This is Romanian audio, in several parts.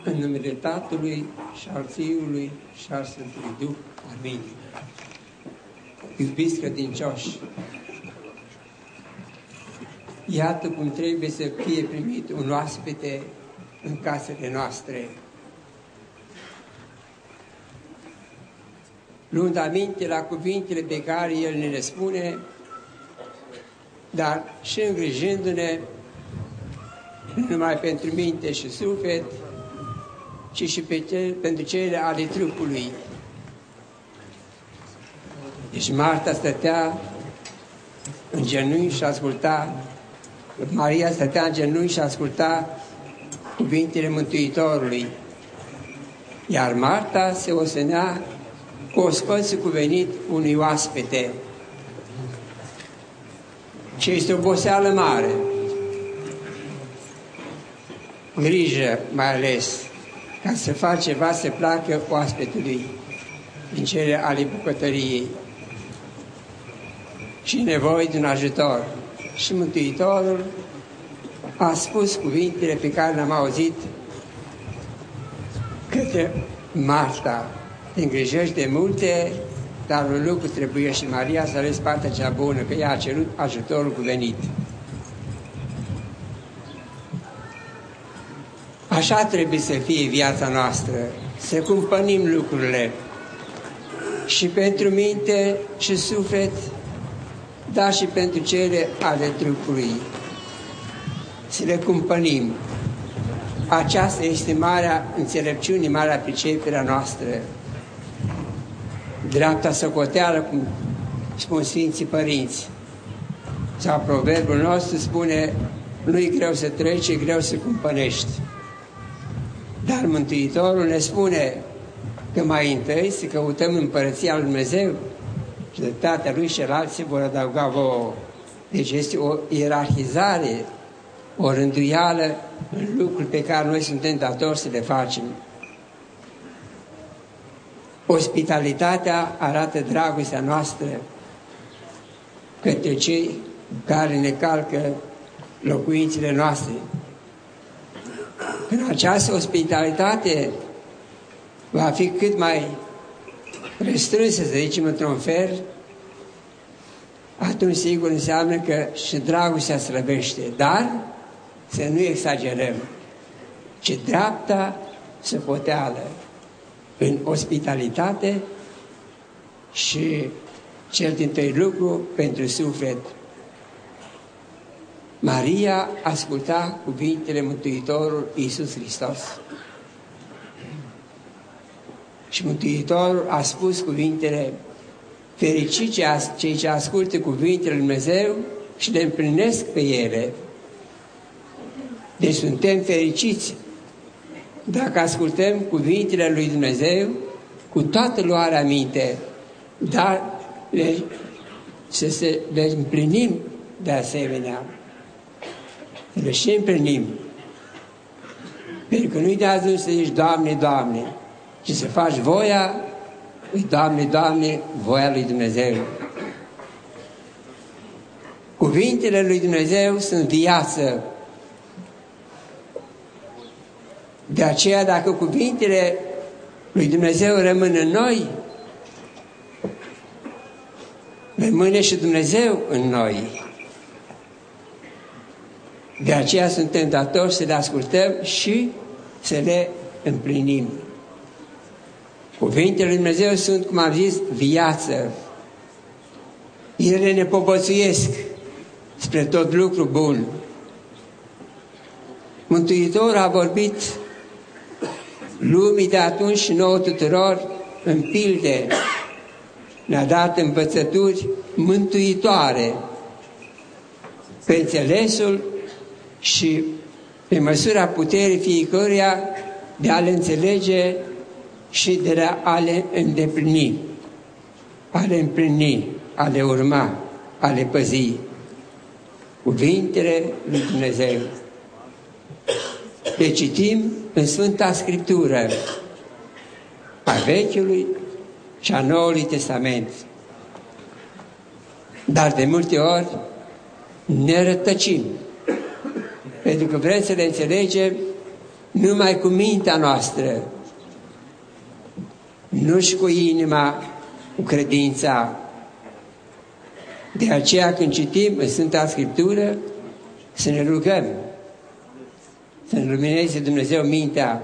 În numele Tatălui și al Fiului și al Sfântului Duh. Amin. Iubiți credincioși, iată cum trebuie să fie primit un oaspete în casele noastre. Luând aminte la cuvintele pe care El ne le spune, dar și îngrijindu-ne nu numai pentru minte și suflet, ci și pentru cele ale trupului. Deci Marta stătea în genunchi și asculta, Maria stătea în genunchi și asculta cuvintele Mântuitorului. Iar Marta se ostenea cu ospățul cuvenit unui oaspete. Ce este o oboseală mare. Grijă, mai ales, ca să faci ceva să placă oaspetului din cele ale bucătăriei. Și nevoie de un ajutor. Și Mântuitorul a spus cuvintele pe care le-am auzit către Marta. Te îngrijești de multe, dar un lucru trebuie și Maria să ales partea cea bună, că ea a cerut ajutorul cuvenit. Așa trebuie să fie viața noastră, să cumpănim lucrurile și pentru minte și suflet, dar și pentru cele ale trupului. Să le cumpănim. Aceasta este marea înțelepciune, marea pricepere a noastră. Dreapta socoteală, cum spun Sfinții Părinți. Sau proverbul nostru spune, nu-i greu să treci, e greu să cumpănești. Dar Mântuitorul ne spune că mai întâi să căutăm împărăția lui Dumnezeu și de Tatăl Lui și alții vor adăuga vouă. Deci este o ierarhizare, o rânduială în lucruri pe care noi suntem datori să le facem. Ospitalitatea arată dragostea noastră către cei care ne calcă locuințele noastre. Când această ospitalitate va fi cât mai restrânsă, să zicem, într-un fel, atunci sigur înseamnă că și dragostea slăbește. Dar să nu exagerăm, ci dreapta socoteală în ospitalitate și cel dintâi lucru pentru suflet. Maria asculta cuvintele Mântuitorul Iisus Hristos. Și Mântuitorul a spus cuvintele: fericiți cei ce ascultă cuvintele lui Dumnezeu și le împlinesc pe ele. Deci suntem fericiți dacă ascultăm cuvintele lui Dumnezeu cu toată luarea minte, dar să le împlinim de asemenea. Le și împlinim. Pentru că nu-i de ajuns să zici Doamne, Doamne, ci să faci voia lui Doamne, Doamne, voia lui Dumnezeu. Cuvintele lui Dumnezeu sunt viață. De aceea, dacă cuvintele lui Dumnezeu rămân în noi, rămâne și Dumnezeu în noi. De aceea suntem datori să le ascultăm și să le împlinim. Cuvintele lui Dumnezeu sunt, cum am zis, viață. Ele ne povățuiesc spre tot lucru bun. Mântuitorul a vorbit lumii de atunci și nouă tuturor în pilde. Ne-a dat învățături mântuitoare pe înțelesul și pe măsura puterii fiecăruia de a le înțelege și de a le îndeplini, a le împlini, a le urma, a le păzi. Cuvintele lui Dumnezeu. Le citim în Sfânta Scriptură a Vechiului și a Noului Testament. Dar de multe ori ne rătăcim, pentru că vrem să le înțelegem numai cu mintea noastră, nu și cu inima, cu credința. De aceea când citim în Sfânta Scriptură, să ne rugăm, să ne lumineze Dumnezeu mintea.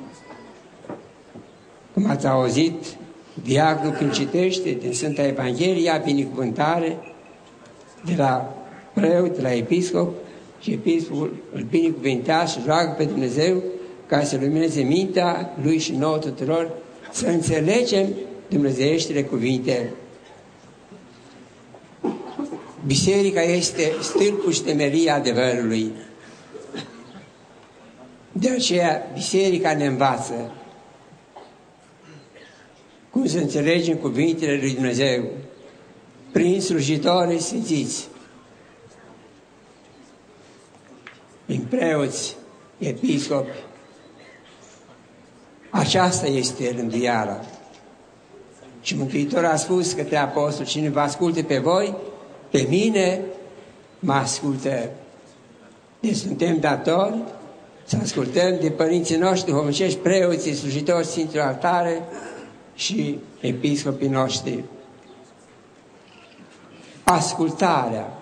Cum ați auzit, diaconul când citește din Sfânta Evanghelie, ia binecuvântare de la preot, de la episcop, și episcopul îl binecuvintează și roagă pe Dumnezeu ca să lumineze mintea lui și nouă tuturor, să înțelegem dumnezeieștile cuvinte. Biserica este stâlpul și temelia adevărului. De aceea, biserica ne învață cum să înțelegem cuvintele lui Dumnezeu prin slujitori sfințiți, prin preoți, episcopi. Aceasta este rânduiala. Și Mântuitorul a spus către apostol: cine vă asculte pe voi, pe mine mă ascultă. Deci suntem datori să ascultăm de părinții noștri duhovnicești, preoții, slujitori Sfintului Altare și episcopii noștri. Ascultarea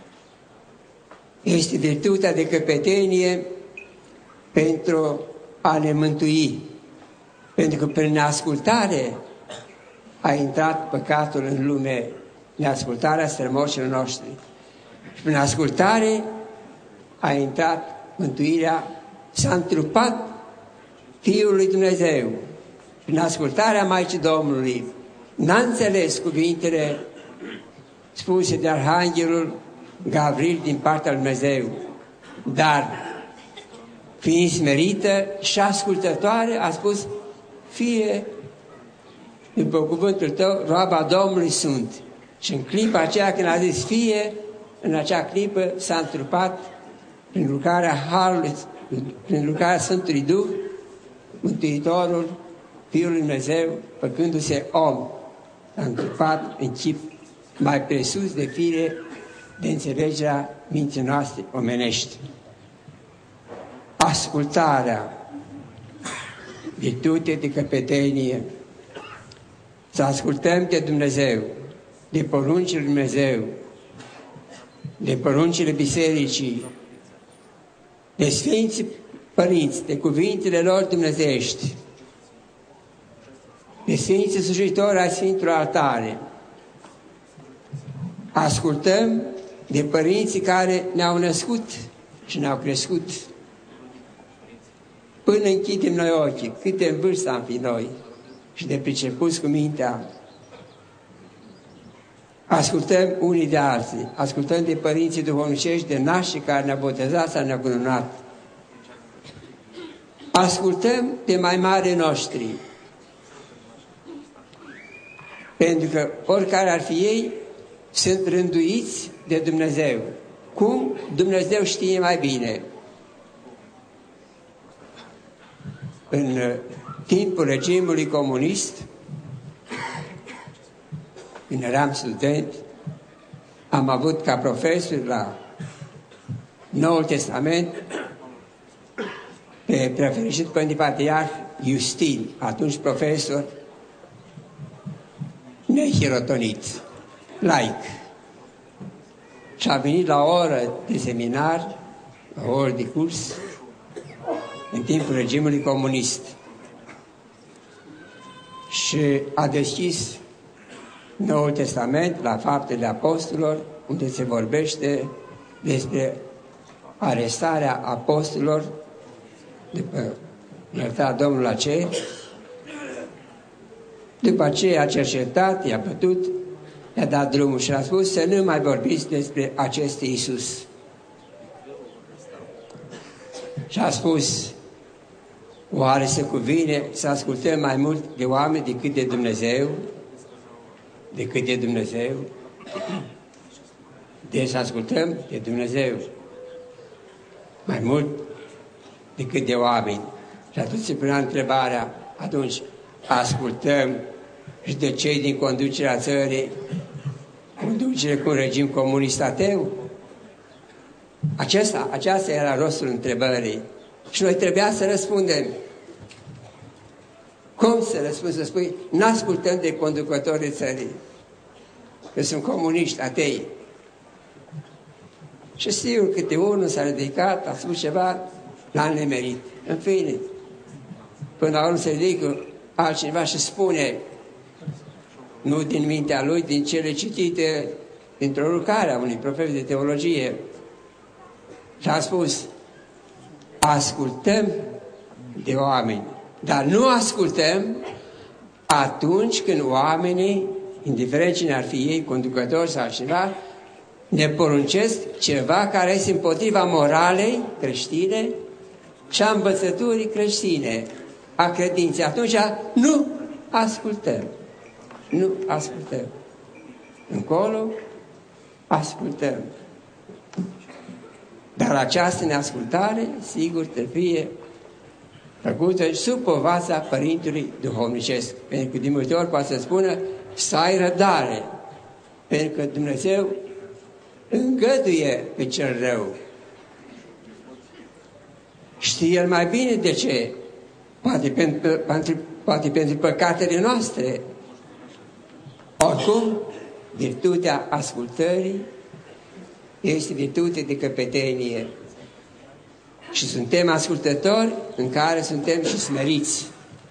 este virtutea de căpetenie pentru a ne mântui. Pentru că prin ascultare a intrat păcatul în lume, neascultarea strămoșilor noștri. Și prin ascultare a intrat mântuirea, s-a întrupat Fiul lui Dumnezeu. Prin ascultarea Maicii Domnului n-a înțeles cuvintele spuse de Arhanghelul Gavril din partea lui Dumnezeu, dar fiind smerită și ascultătoare, a spus: fie după cuvântul tău, roaba Domnului sunt. Și în clipa aceea când a zis fie, în acea clipă s-a întrupat prin lucrarea Harului, prin lucrarea Sfântului Duh, Mântuitorul, Fiul lui Dumnezeu, făcându-se om, s-a întrupat în chip mai presus de fire de înțelegerea minții noastre omenești. Ascultarea, virtute de căpetenie, să ascultăm de Dumnezeu, de poruncile lui Dumnezeu, de poruncile bisericii, de Sfinții Părinți, de cuvintele lor dumnezeiești, de Sfinții slujitori ai Sfintului Altare. Ascultăm de părinții care ne-au născut și ne-au crescut. Până închidem noi ochii, câte în vârstă am fi noi și de pricepuți cu mintea. Ascultăm unii de alții, ascultăm de părinții duhovnicești, de nașii care ne-au botezat sau ne-au cununat. Ascultăm de mai mari noștri, pentru că oricare ar fi ei, sunt rânduiți de Dumnezeu. Cum? Dumnezeu știe mai bine. În timpul regimului comunist, când eram student, am avut ca profesor la Noul Testament pe prefericit Părinte Patriarh Iustin, atunci profesor nehirotonit, laic. Și a venit la o oră de seminar, la o oră de curs, în timpul regimului comunist. Și a deschis Noul Testament la Faptele Apostolilor, unde se vorbește despre arestarea apostolilor după iertarea Domnului aceea. După aceea a cercetat, i-a bătut, i-a dat drumul și a spus să nu mai vorbiți despre acest Iisus. Și a spus: oare se cuvine să ascultăm mai mult de oameni decât de Dumnezeu? Decât de Dumnezeu? Deci să ascultăm de Dumnezeu mai mult decât de oameni. Și atunci se punea întrebarea, atunci ascultăm și de cei din conducerea țării, conducere cu un regim comunist ateu? Aceasta era rostul întrebării. Și noi trebuia să răspundem. Cum să răspunzi? Să spui, n-ascultăm de conducătorii țării, că sunt comuniști, atei. Și sigur, câte unul s-a ridicat, a spus ceva, l-a nemerit. În fine, până la urmă se ridică altcineva și spune, nu din mintea lui, din cele citite dintr-o lucrare a unui profesor de teologie, și a spus, ascultăm de oameni, dar nu ascultăm atunci când oamenii, indiferent cine ar fi ei, conducători sau cineva, ne poruncesc ceva care este împotriva moralei creștine și a învățăturii creștine, a credinței. Atunci nu ascultăm. Nu ascultăm. Încolo ascultăm. Dar această neascultare, sigur, trebuie făcută sub povața Părintelui Duhovnicesc. Pentru că din multe ori poate să spună să ai răbdare. Pentru că Dumnezeu îngăduie pe cel rău. Știe El mai bine de ce. Poate pentru păcatele noastre. Oricum, virtutea ascultării este virtute de căpetenie. Și suntem ascultători în care suntem și smeriți.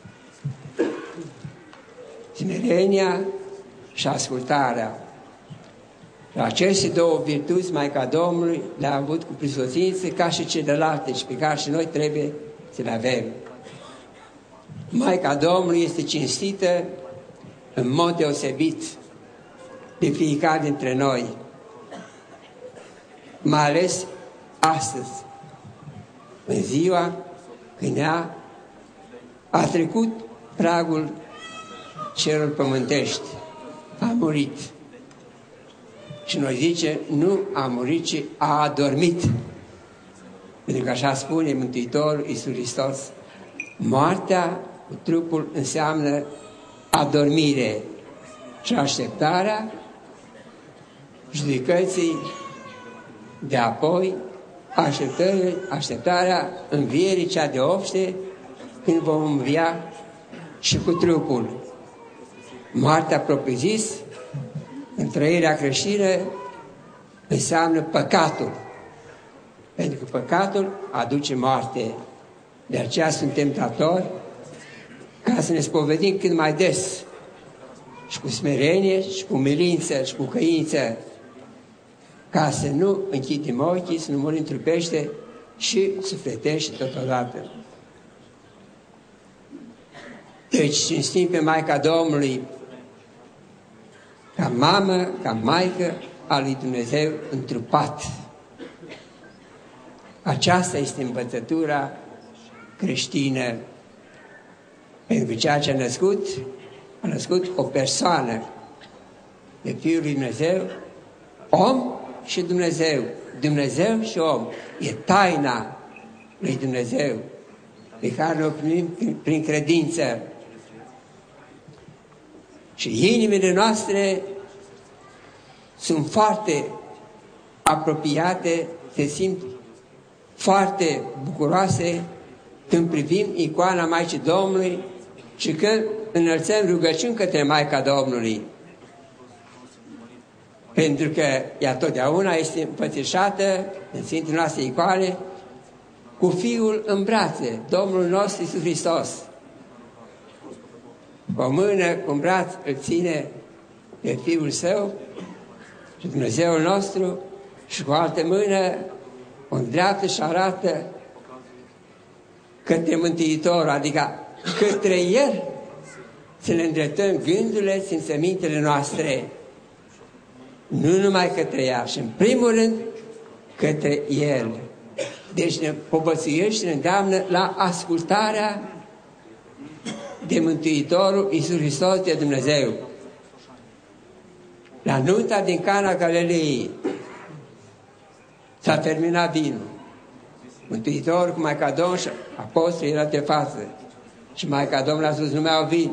Smerenia și ascultarea. Aceste două virtuți Maica Domnului le-a avut cu prisosință ca și celelalte și pe care și noi trebuie să le avem. Maica Domnului este cinstită în mod deosebit de fiecare dintre noi, mai ales astăzi, în ziua când ea a trecut pragul cerul pământești, a murit. Și noi zice, nu a murit, ci a adormit. Pentru că așa spune Mântuitorul Iisus Hristos. Moartea cu trupul înseamnă adormire și așteptarea judecății de apoi, așteptarea învierii cea de obște, când vom învia și cu trupul. Moartea propriu-zis, în trăirea creștină, înseamnă păcatul. Pentru că păcatul aduce moarte. De aceea suntem datori ca să ne spovedim cât mai des și cu smerenie și cu milință și cu căință, ca să nu închidem ochii, să nu murim trupește și sufletește totodată. Deci cinstim pe Maica Domnului ca mamă, ca maică a lui Dumnezeu întrupat. Aceasta este învățătura creștină. Pentru că ceea ce a născut o persoană de Fiul lui Dumnezeu, om și Dumnezeu, Dumnezeu și om. E taina lui Dumnezeu pe care o primim prin credință. Și inimile noastre sunt foarte apropiate, se simt foarte bucuroase când privim icoana Maicii Domnului și când înălțăm rugăciuni către Maica Domnului. Pentru că ea totdeauna este împățișată în Sfintele noastre icoane cu Fiul în brațe, Domnul nostru Iisus Hristos. Cu o mână, cu un braț, îl ține pe Fiul Său și Dumnezeul nostru și cu o altă mână o îndreaptă și arată către Mântuitor, adică către El să ne îndreptăm gândurile, simțămintele noastre, nu numai către ea, și în primul rând către El. Deci ne povățuiește, ne îndeamnă la ascultarea de Mântuitorul Iisus Hristos, de Dumnezeu. La nunta din Cana Galilei s-a terminat vinul. Mântuitorul cu Maica Domnului și apostolii erau de față. Și Maica Domnului a spus, nu mai au vin.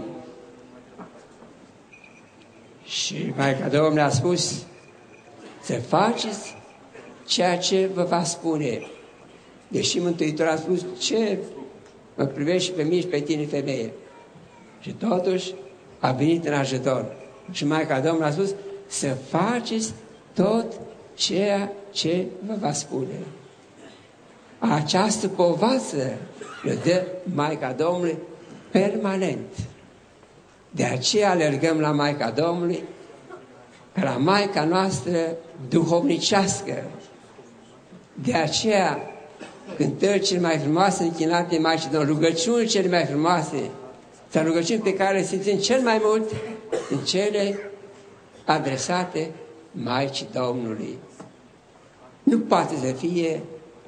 Și Maica Domnului a spus, să faceți ceea ce vă va spune. Deși Mântuitorul a spus, ce mă privești pe mine și pe tine, femeie? Și totuși a venit în ajutor. Și Maica Domnului a spus, să faceți tot ceea ce vă va spune. Această povață le dă Maica Domnului permanent. De aceea alergăm la Maica Domnului, ca la Maica noastră duhovnicească. De aceea cântări cele mai frumoase închinate Maicii Domnului, rugăciuni cele mai frumoase, sau rugăciuni pe care le simțim cel mai mult în cele adresate Maicii Domnului. Nu poate să fie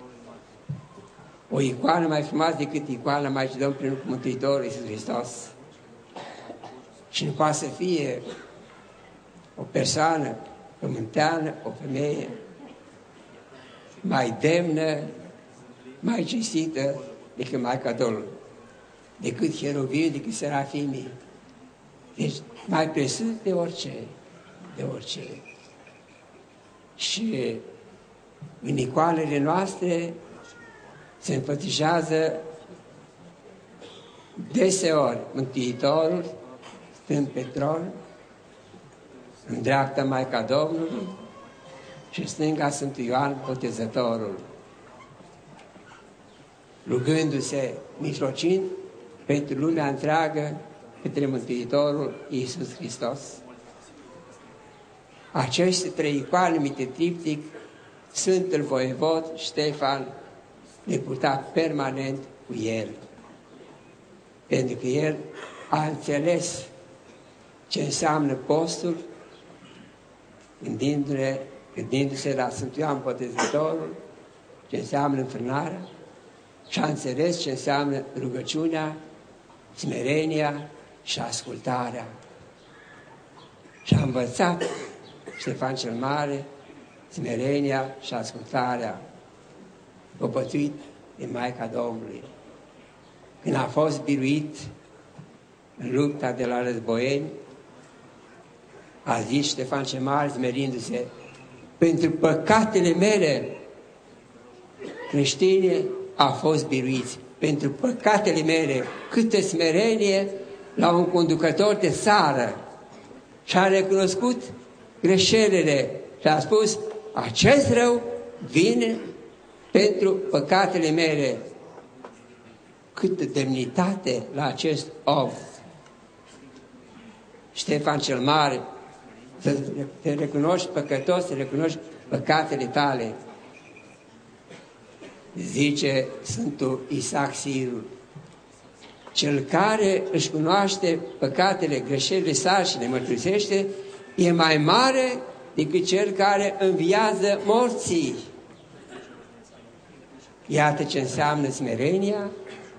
o icoană mai frumoasă decât icoana Maicii Domnului prin Mântuitorul Iisus Hristos. Și nu poate să fie o persoană pământeană, o femeie mai demnă, mai cinstită decât Maica Domnului, decât cheruvimii, decât serafimii. Deci mai presus de orice, de orice. Și în icoanele noastre se înfățișează deseori Mântuitorul, stând pe tron, în dreapta Maica Domnului și în stânga Sfântul Ioan Botezătorul, rugându-se, mijlocind pentru lumea întreagă către Mântuitorul Iisus Hristos. Aceste trei icoane numite triptic, Sfântul Voievod Ștefan le purta permanent cu el, pentru că el a înțeles ce înseamnă postul, gândindu-se la Sfântul Ioan Botezătorul, ce înseamnă înfrânarea, și a înțeles ce înseamnă rugăciunea, smerenia și ascultarea. Și a învățat Ștefan cel Mare smerenia și ascultarea, copătuit de Maica Domnului. Când a fost biruit în lupta de la Războieni, a zis Ștefan cel Mare, smerindu-se, pentru păcatele mele creștine a fost biruiți. Pentru păcatele mele, câtă smerenie la un conducător de țară. Și a recunoscut greșelile și a spus, acest rău vine pentru păcatele mele. Câtă demnitate la acest om. Ștefan cel Mare, să te recunoști păcătos, să recunoști păcatele tale. Zice Sfântul Isaac Sirul, cel care își cunoaște păcatele, greșelile sale și le mărturisește, e mai mare decât cel care înviază morții. Iată ce înseamnă smerenia,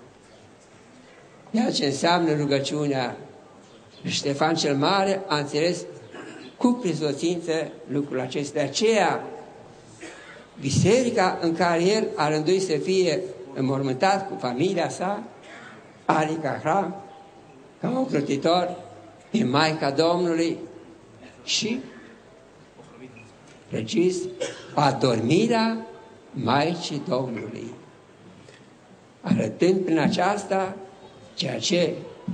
iată ce înseamnă rugăciunea. Ștefan cel Mare a înțeles cu prisosință lucrul acesta. De aceea, biserica în care el a rânduit să fie înmormântat cu familia sa, are ca hram, ca ocrotitor, pe Maica Domnului și, precis, adormirea Maicii Domnului, arătând prin aceasta ceea ce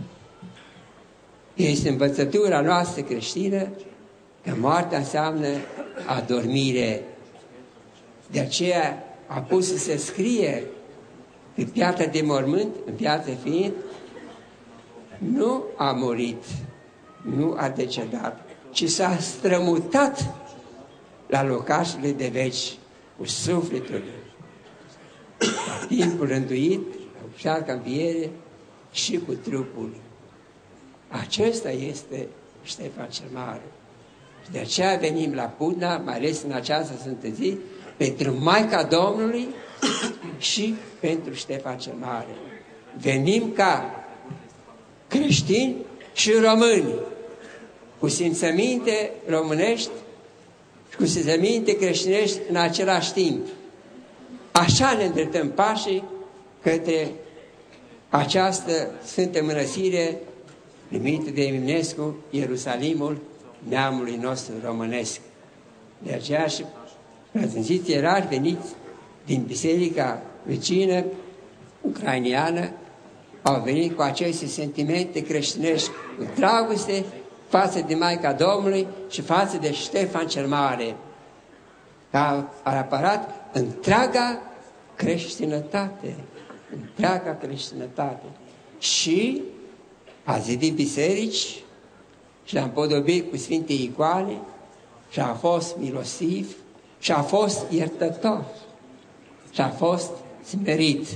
este învățătura noastră creștină, că moartea înseamnă adormire. De aceea a pus să se scrie pe piatra de mormânt, în piatră fiind, nu a murit, nu a decedat, ci s-a strămutat la locașele de veci cu sufletul, la timpul rânduit, cu șarca înviere și cu trupul. Acesta este Ștefan cel Mare. Și de aceea venim la Pudna, mai ales în această sfântă zi, pentru Maica Domnului și pentru Ștefan cel Mare. Venim ca creștini și români, cu simțăminte românești și cu simțăminte creștinești în același timp. Așa ne îndreptăm pașii către această sfântă mănăstire numită de Eminescu Ierusalimul neamului nostru românesc. De aceea și prezențiți erari veniți din biserica vecină, ucrainiană, au venit cu aceste sentimente creștinești, cu dragoste față de Maica Domnului și față de Ștefan cel Mare. A apărat întreaga creștinătate, întreaga creștinătate. Și a zidit biserici și l-a împodobit cu sfinte icoane și a fost milosiv și a fost iertător și a fost smerit.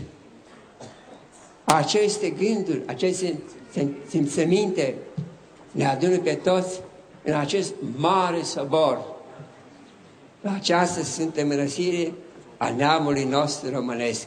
Aceste gânduri, aceste simțăminte ne adună pe toți în acest mare sobor, la această sfântă mărăsire a neamului nostru românesc.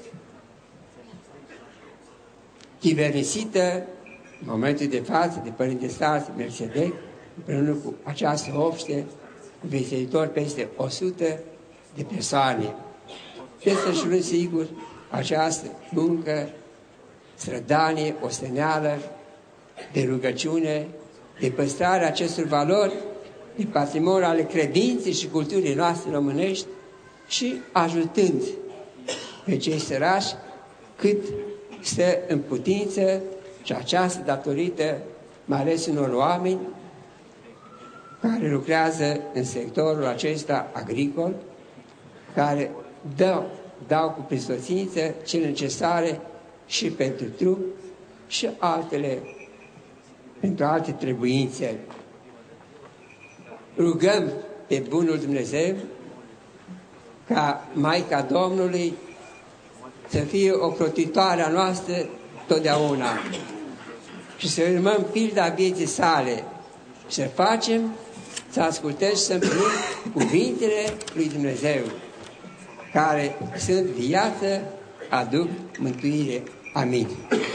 Chivernisită în momentul de față de Părinte Stați Melchizedec, împreună cu această obște, cu vizitatori peste 100 de persoane. Desfășurând sigur această muncă, strădanie, osteneală, de rugăciune, de păstrarea acestor valori, de patrimoniu ale credinței și culturii noastre românești și ajutând pe cei sărași cât stă în putință și această datorită mai ales unor oameni care lucrează în sectorul acesta agricol, care dau cu prisosință cele necesare și pentru trup și altele, pentru alte trebuințe. Rugăm pe bunul Dumnezeu ca Maica Domnului să fie ocrotitoarea noastră totdeauna și să urmăm pilda vieții sale și să facem, să ascultăm și să împlinim cuvintele lui Dumnezeu, care sunt viață, aduc mântuire. Amin.